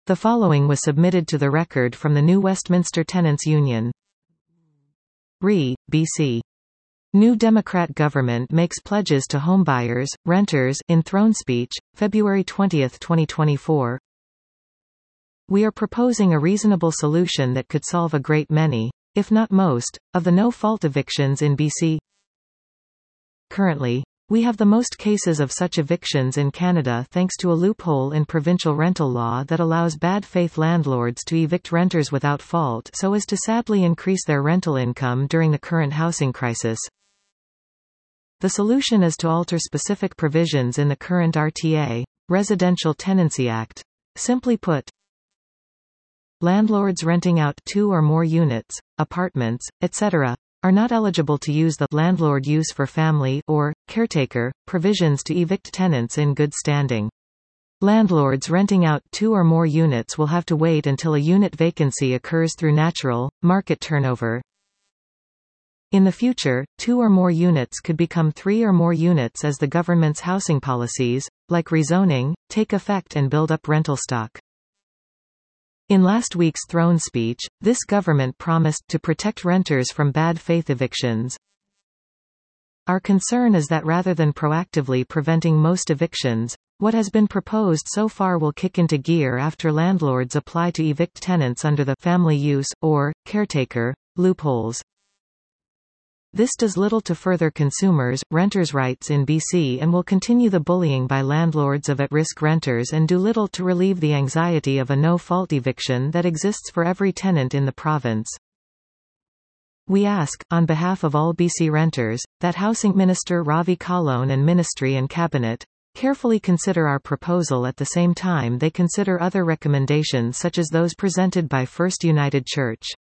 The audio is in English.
The following was submitted to the record from the New Westminster Tenants' Union. RE, BC. New Democrat government makes pledges to homebuyers, renters in throne speech, February 20, 2024. We are proposing a reasonable solution that could solve a great many, if not most, of the no-fault evictions in BC. Currently, we have the most cases of such evictions in Canada thanks to a loophole in provincial rental law that allows bad faith landlords to evict renters without fault so as to sadly increase their rental income during the current housing crisis. The solution is to alter specific provisions in the current RTA, Residential Tenancy Act. Simply put, landlords renting out 2 or more units, apartments, etc., are not eligible to use the landlord use for family or caretaker provisions to evict tenants in good standing. Landlords renting out 2 or more units will have to wait until a unit vacancy occurs through natural market turnover. In the future, 2 or more units could become 3 or more units as the government's housing policies, like rezoning, take effect and build up rental stock. In last week's throne speech, this government promised to protect renters from bad faith evictions. Our concern is that rather than proactively preventing most evictions, what has been proposed so far will kick into gear after landlords apply to evict tenants under the family use or caretaker loopholes. This does little to further consumers' renters' rights in BC and will continue the bullying by landlords of at-risk renters and do little to relieve the anxiety of a no-fault eviction that exists for every tenant in the province. We ask, on behalf of all BC renters, that Housing Minister Ravi Kahlon and Ministry and Cabinet carefully consider our proposal at the same time they consider other recommendations such as those presented by First United Church.